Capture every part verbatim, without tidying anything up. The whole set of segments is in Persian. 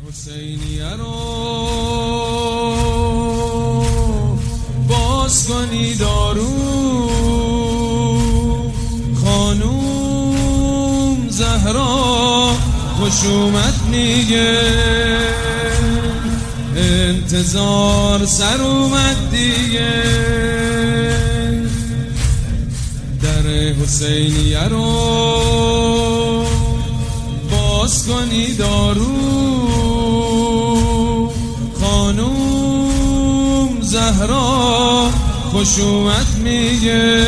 حسینیه رو باز کنی دارو، خانوم زهرا خشومت میگه، انتظار سر اومد دیگه. در حسینیه رو باز کنی دارو، خانوم زهرا خشومت میگه،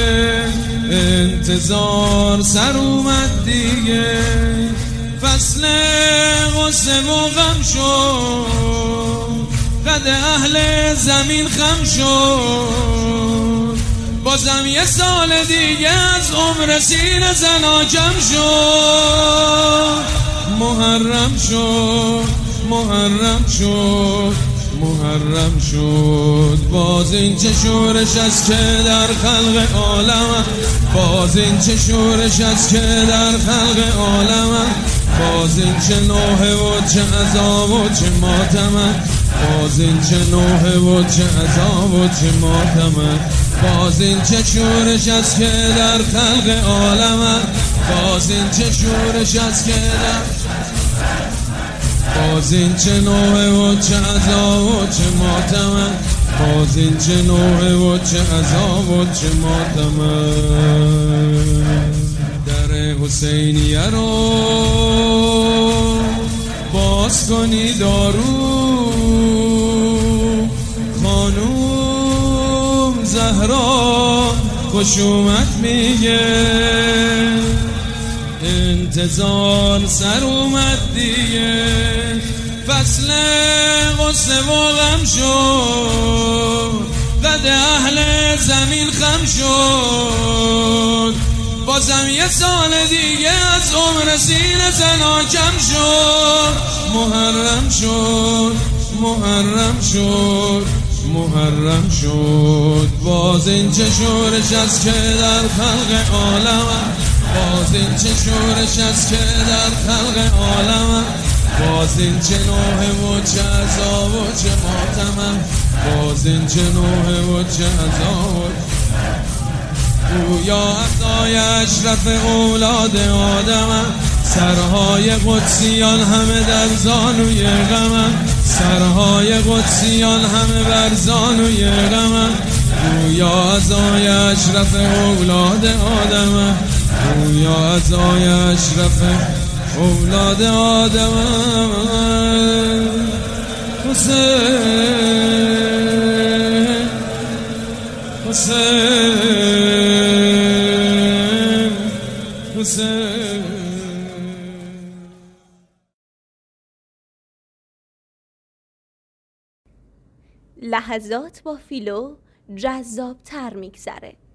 انتظار سر اومد دیگه. فصل غصه و غم شد، قد اهل زمین خم شد، بازم یه سال دیگه از عمر سینه زنا کم شد. محرم شد محرم شد محرم شد، باز این چه شورش است که در خلق عالم، باز این چه شورش است که در خلق عالم، باز این چه نوحه و چه عذاب و چه ماتم، باز این چه نوحه و چه عذاب و چه ماتم، باز این چه شورش است که در خلق عالم، باز این چه شورش است که در باز این چه نوحه و چه عذاب و چه ماتم، باز این چه نوحه و چه عذاب و چه ماتم. در حسینیه رو باز کنی دارو، خانوم زهرا خشومت میگه، انتظار سر اومد دیگه. فصل غصه و غم شد، قد اهل زمین خم شد، بازم یه سال دیگه از عمر سینه زنا کم شد. محرم شد محرم شد محرم شد، باز این چه شورش است که در خلق عالم، باز این چه شورش است که در خلق عالم، باز این چه نوحه و چه عذاب و چه ماتم، باز این چه نوحه و چه عذاب و گویا عطای اشرف اولاد آدم، سرهای قدسیان همه در زانوی غم، سرهای قدسیان همه بر زانوی غم، گویا عطای اشرف اولاد آدم، گویا عطای اشرف اولاد آدم. حسین حسین حسین. لحظات با فیلو جذاب تر میگذره.